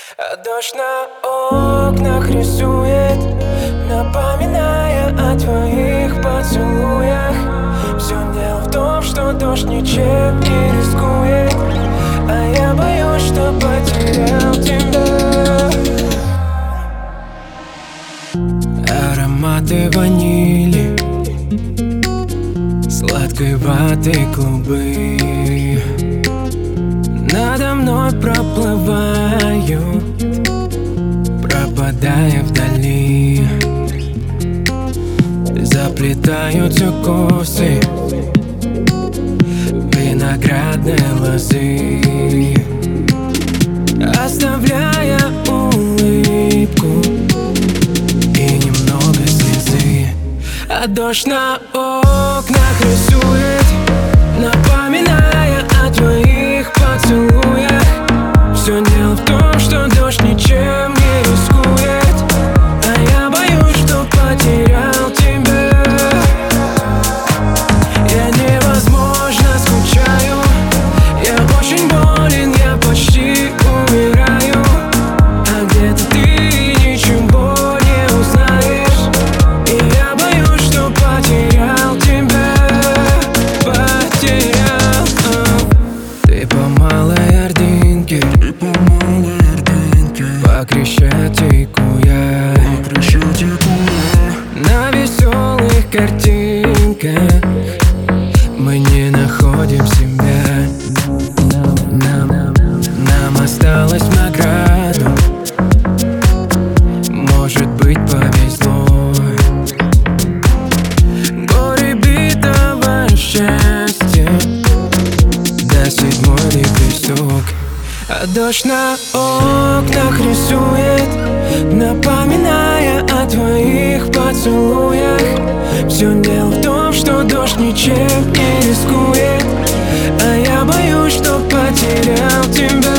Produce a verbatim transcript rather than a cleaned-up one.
А дождь на окнах рисует, напоминая о твоих поцелуях. Все дело в том, что дождь ничем не рискует, а я боюсь, что потерял тебя. Ароматы ванили, сладкой ваты клубы надо мной проплывают, пропадая вдали. Заплетаются косы виноградной лозы, оставляя улыбку и немного слезы. А дождь на окнах рисует, напоминая о твоих поцелуях. Все дело в том, что дождь ничем не рискует, а я боюсь, что потерял тебя. Я невозможно скучаю, я очень болен, я почти умираю. А где-то ты ничего не узнаешь, и я боюсь, что потерял тебя. Потерял. Ты по малой Ордынке, ты по малой Ордынке, по Крещатику я, по Крещатику я. На веселых картинках мы не находим себя. Нам, нам, нам осталось в награду, может быть, повезло. Горе битого счастья до седьмой лепесток. А дождь на окнах рисует, напоминая о твоих поцелуях. Все дело в том, что дождь ничем не рискует, а я боюсь, что потерял тебя.